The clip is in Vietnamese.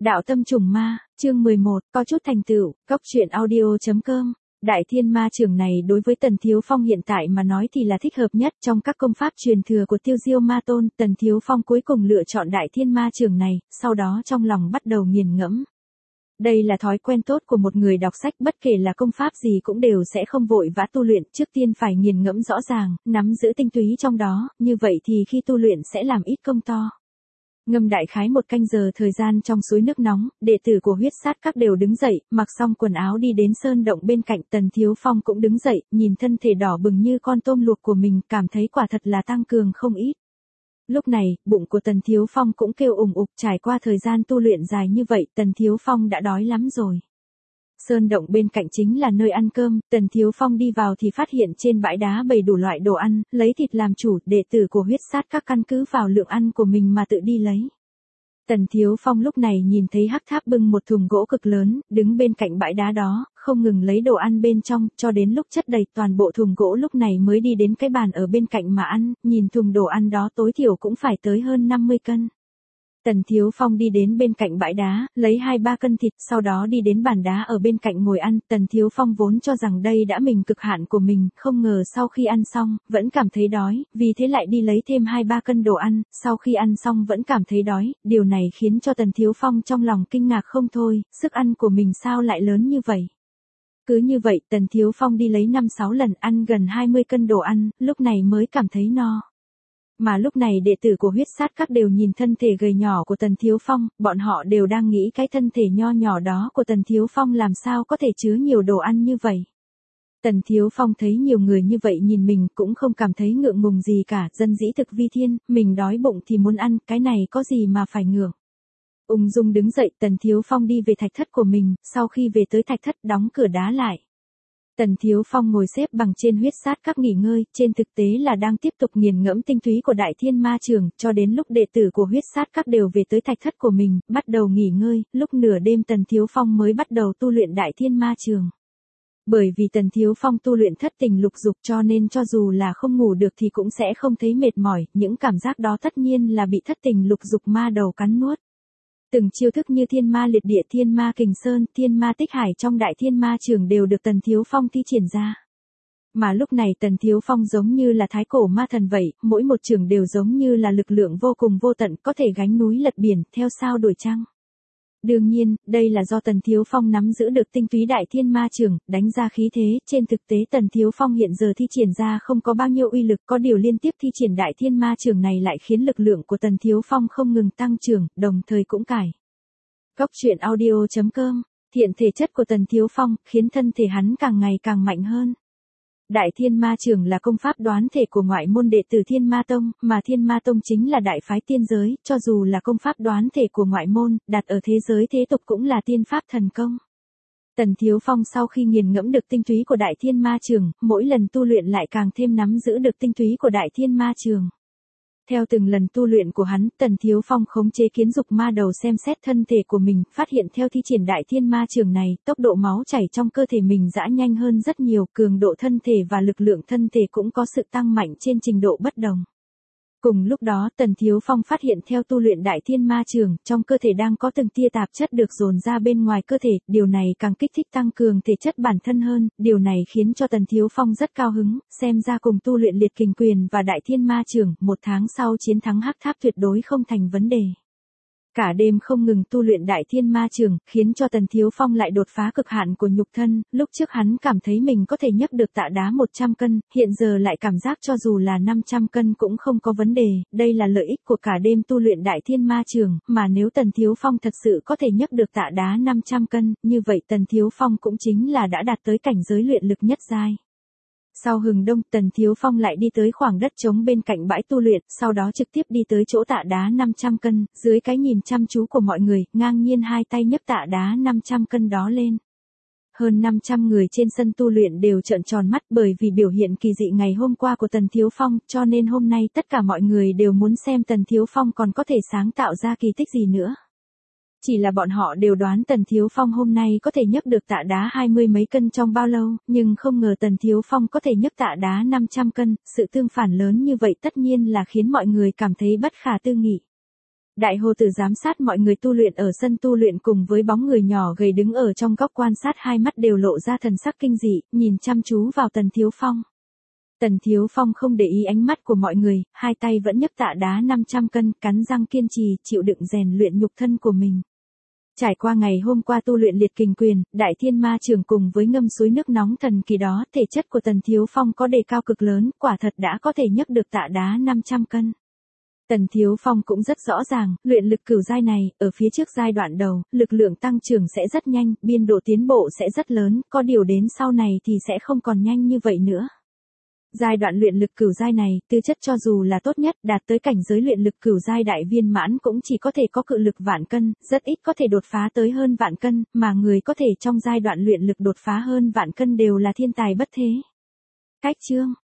Đạo tâm trùng ma, chương 11, có chút thành tựu, Cóc truyện audio.com. Đại thiên ma trường này đối với Tần Thiếu Phong hiện tại mà nói thì là thích hợp nhất trong các công pháp truyền thừa của Tiêu Diêu Ma Tôn. Tần Thiếu Phong cuối cùng lựa chọn đại thiên ma trường này, sau đó trong lòng bắt đầu nghiền ngẫm. Đây là thói quen tốt của một người đọc sách, bất kể là công pháp gì cũng đều sẽ không vội vã tu luyện, trước tiên phải nghiền ngẫm rõ ràng, nắm giữ tinh túy trong đó, như vậy thì khi tu luyện sẽ làm ít công to. Ngâm đại khái 1 canh giờ thời gian trong suối nước nóng, đệ tử của huyết sát các đều đứng dậy, mặc xong quần áo đi đến sơn động bên cạnh. Tần Thiếu Phong cũng đứng dậy, nhìn thân thể đỏ bừng như con tôm luộc của mình, cảm thấy quả thật là tăng cường không ít. Lúc này, bụng của Tần Thiếu Phong cũng kêu ủng ục, trải qua thời gian tu luyện dài như vậy, Tần Thiếu Phong đã đói lắm rồi. Sơn động bên cạnh chính là nơi ăn cơm, Tần Thiếu Phong đi vào thì phát hiện trên bãi đá bày đủ loại đồ ăn, lấy thịt làm chủ, đệ tử của huyết sát các căn cứ vào lượng ăn của mình mà tự đi lấy. Tần Thiếu Phong lúc này nhìn thấy Hắc Tháp bưng một thùng gỗ cực lớn, đứng bên cạnh bãi đá đó, không ngừng lấy đồ ăn bên trong, cho đến lúc chất đầy toàn bộ thùng gỗ lúc này mới đi đến cái bàn ở bên cạnh mà ăn, nhìn thùng đồ ăn đó tối thiểu cũng phải tới hơn 50 cân. Tần Thiếu Phong đi đến bên cạnh bãi đá, lấy 2-3 cân thịt, sau đó đi đến bàn đá ở bên cạnh ngồi ăn. Tần Thiếu Phong vốn cho rằng đây đã mình cực hạn của mình, không ngờ sau khi ăn xong, vẫn cảm thấy đói, vì thế lại đi lấy thêm 2-3 cân đồ ăn, sau khi ăn xong vẫn cảm thấy đói, điều này khiến cho Tần Thiếu Phong trong lòng kinh ngạc không thôi, sức ăn của mình sao lại lớn như vậy. Cứ như vậy, Tần Thiếu Phong đi lấy 5-6 lần, ăn gần 20 cân đồ ăn, lúc này mới cảm thấy no. Mà lúc này đệ tử của huyết sát các đều nhìn thân thể gầy nhỏ của Tần Thiếu Phong, bọn họ đều đang nghĩ cái thân thể nho nhỏ đó của Tần Thiếu Phong làm sao có thể chứa nhiều đồ ăn như vậy. Tần Thiếu Phong thấy nhiều người như vậy nhìn mình cũng không cảm thấy ngượng ngùng gì cả, dân dĩ thực vi thiên, mình đói bụng thì muốn ăn, cái này có gì mà phải ngượng. Ung dung đứng dậy, Tần Thiếu Phong đi về thạch thất của mình, sau khi về tới thạch thất đóng cửa đá lại. Tần Thiếu Phong ngồi xếp bằng trên huyết sát các nghỉ ngơi, trên thực tế là đang tiếp tục nghiền ngẫm tinh túy của đại thiên ma trường, cho đến lúc đệ tử của huyết sát các đều về tới thạch thất của mình, bắt đầu nghỉ ngơi, lúc nửa đêm Tần Thiếu Phong mới bắt đầu tu luyện đại thiên ma trường. Bởi vì Tần Thiếu Phong tu luyện thất tình lục dục cho nên cho dù là không ngủ được thì cũng sẽ không thấy mệt mỏi, những cảm giác đó tất nhiên là bị thất tình lục dục ma đầu cắn nuốt. Từng chiêu thức như thiên ma liệt địa, thiên ma kình sơn, thiên ma tích hải trong đại thiên ma trường đều được Tần Thiếu Phong thi triển ra. Mà lúc này Tần Thiếu Phong giống như là thái cổ ma thần vậy, mỗi một trường đều giống như là lực lượng vô cùng vô tận, có thể gánh núi lật biển, theo sao đổi trăng. Đương nhiên, đây là do Tần Thiếu Phong nắm giữ được tinh túy đại thiên ma trường, đánh ra khí thế, trên thực tế Tần Thiếu Phong hiện giờ thi triển ra không có bao nhiêu uy lực, có điều liên tiếp thi triển đại thiên ma trường này lại khiến lực lượng của Tần Thiếu Phong không ngừng tăng trưởng, đồng thời cũng cải. Cóc truyện audio.com, thiện thể chất của Tần Thiếu Phong, khiến thân thể hắn càng ngày càng mạnh hơn. Đại thiên ma trường là công pháp đoán thể của ngoại môn đệ tử Thiên Ma Tông, mà Thiên Ma Tông chính là đại phái tiên giới, cho dù là công pháp đoán thể của ngoại môn, đặt ở thế giới thế tục cũng là tiên pháp thần công. Tần Thiếu Phong sau khi nghiền ngẫm được tinh túy của đại thiên ma trường, mỗi lần tu luyện lại càng thêm nắm giữ được tinh túy của đại thiên ma trường. Theo từng lần tu luyện của hắn, Tần Thiếu Phong khống chế kiến dục ma đầu xem xét thân thể của mình, phát hiện theo thi triển đại thiên ma trường này, tốc độ máu chảy trong cơ thể mình dã nhanh hơn rất nhiều, cường độ thân thể và lực lượng thân thể cũng có sự tăng mạnh trên trình độ bất đồng. Cùng lúc đó, Tần Thiếu Phong phát hiện theo tu luyện đại thiên ma trường, trong cơ thể đang có từng tia tạp chất được dồn ra bên ngoài cơ thể, điều này càng kích thích tăng cường thể chất bản thân hơn, điều này khiến cho Tần Thiếu Phong rất cao hứng, xem ra cùng tu luyện liệt kình quyền và đại thiên ma trường, 1 tháng sau chiến thắng Hắc Tháp tuyệt đối không thành vấn đề. Cả đêm không ngừng tu luyện đại thiên ma trường, khiến cho Tần Thiếu Phong lại đột phá cực hạn của nhục thân, lúc trước hắn cảm thấy mình có thể nhấc được tạ đá 100 cân, hiện giờ lại cảm giác cho dù là 500 cân cũng không có vấn đề, đây là lợi ích của cả đêm tu luyện đại thiên ma trường, mà nếu Tần Thiếu Phong thật sự có thể nhấc được tạ đá 500 cân, như vậy Tần Thiếu Phong cũng chính là đã đạt tới cảnh giới luyện lực nhất giai. Sau hừng đông, Tần Thiếu Phong lại đi tới khoảng đất trống bên cạnh bãi tu luyện, sau đó trực tiếp đi tới chỗ tạ đá 500 cân, dưới cái nhìn chăm chú của mọi người, ngang nhiên hai tay nhấc tạ đá 500 cân đó lên. Hơn 500 người trên sân tu luyện đều trợn tròn mắt bởi vì biểu hiện kỳ dị ngày hôm qua của Tần Thiếu Phong, cho nên hôm nay tất cả mọi người đều muốn xem Tần Thiếu Phong còn có thể sáng tạo ra kỳ tích gì nữa. Chỉ là bọn họ đều đoán Tần Thiếu Phong hôm nay có thể nhấc được tạ đá 20 mấy cân trong bao lâu, nhưng không ngờ Tần Thiếu Phong có thể nhấc tạ đá 500 cân, sự tương phản lớn như vậy tất nhiên là khiến mọi người cảm thấy bất khả tư nghị. Đại Hồ Tử giám sát mọi người tu luyện ở sân tu luyện cùng với bóng người nhỏ gầy đứng ở trong góc quan sát, hai mắt đều lộ ra thần sắc kinh dị, nhìn chăm chú vào Tần Thiếu Phong. Tần Thiếu Phong không để ý ánh mắt của mọi người, hai tay vẫn nhấc tạ đá 500 cân, cắn răng kiên trì, chịu đựng rèn luyện nhục thân của mình. Trải qua ngày hôm qua tu luyện liệt kình quyền, đại thiên ma trưởng cùng với ngâm suối nước nóng thần kỳ đó, thể chất của Tần Thiếu Phong có đề cao cực lớn, quả thật đã có thể nhấc được tạ đá 500 cân. Tần Thiếu Phong cũng rất rõ ràng, luyện lực cửu giai này, ở phía trước giai đoạn đầu, lực lượng tăng trưởng sẽ rất nhanh, biên độ tiến bộ sẽ rất lớn, có điều đến sau này thì sẽ không còn nhanh như vậy nữa. Giai đoạn luyện lực cửu giai này, tư chất cho dù là tốt nhất, đạt tới cảnh giới luyện lực cửu giai đại viên mãn cũng chỉ có thể có cự lực vạn cân, rất ít có thể đột phá tới hơn vạn cân, mà người có thể trong giai đoạn luyện lực đột phá hơn vạn cân đều là thiên tài bất thế. Cách chương